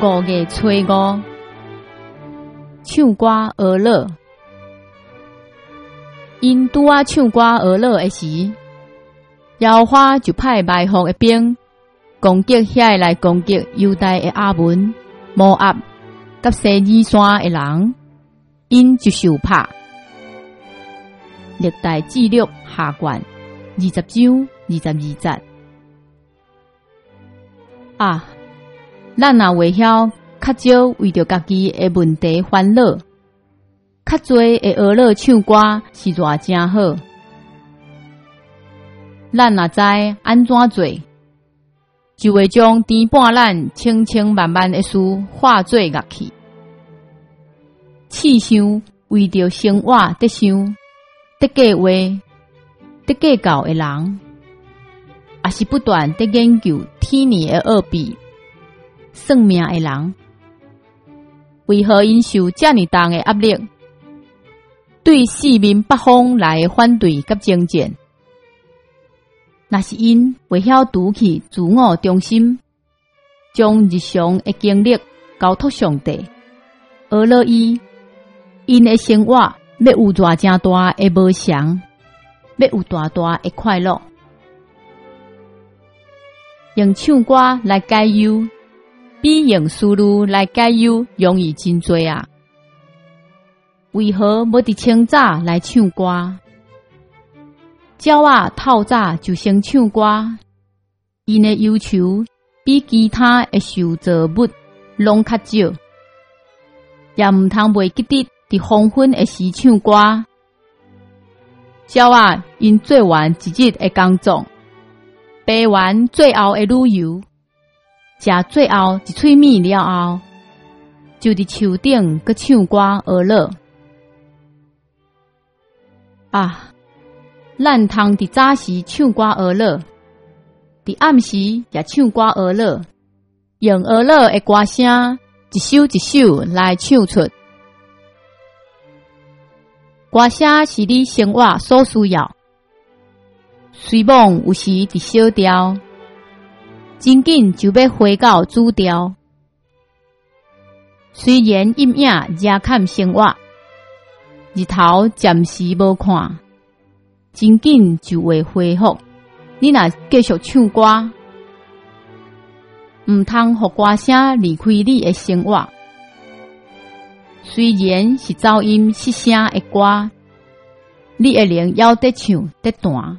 5月初5，唱歌娱乐。因拄啊唱歌娱乐的时，姚花就派埋伏的兵攻击遐来攻击犹大的阿文、摩押、甲西珥山的人，因就受拍。历代记录下卷20章22节。咱若会晓较少为着家己的问题烦恼，较侪会娱乐唱歌是偌真好。咱若知安怎做，就会将填半咱千千万万的事化作乐器。试想为着生活得想、得计划、得计较的人，也是不断得研究天年的奥秘、算命的人，为何因受这么重的压力，对四面八方来反对甲征战？那是因未晓拄起自我中心，将日常的经历交托上帝，而乐伊因的生活要有偌正大的无常，要有大大的快乐。用唱歌来解忧，比用思虑来解忧容易真多啊！为何无伫清早来唱歌？鸟仔透早就先唱歌，因的忧愁比其他的受造物拢较少，也毋通袂记得伫黄昏的时唱歌。鸟仔因做完一日的工作，爬完最后的旅游，食最后一喙米了后，就伫树顶佮唱歌娱乐。咱通伫早时唱歌娱乐，伫暗时也唱歌娱乐，用娱乐的歌声一首一首来唱出。歌声是你生活所需要，虽望有时伫小调，真紧就要回到主调。虽然阴影遮看生活，日头暂时无看，真紧就会恢复。你若继续唱歌，毋通互歌声离开你的生活。虽然是噪音失声的歌，你会能还得唱得弹。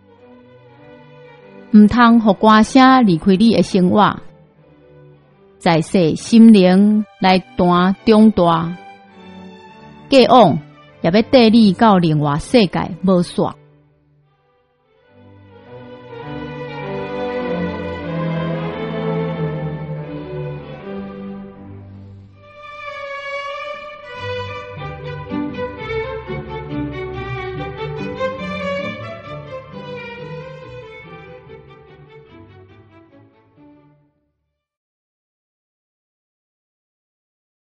毋通互歌声离开你的生活，在世心灵来弹中大，过往也要带你到另外世界无煞。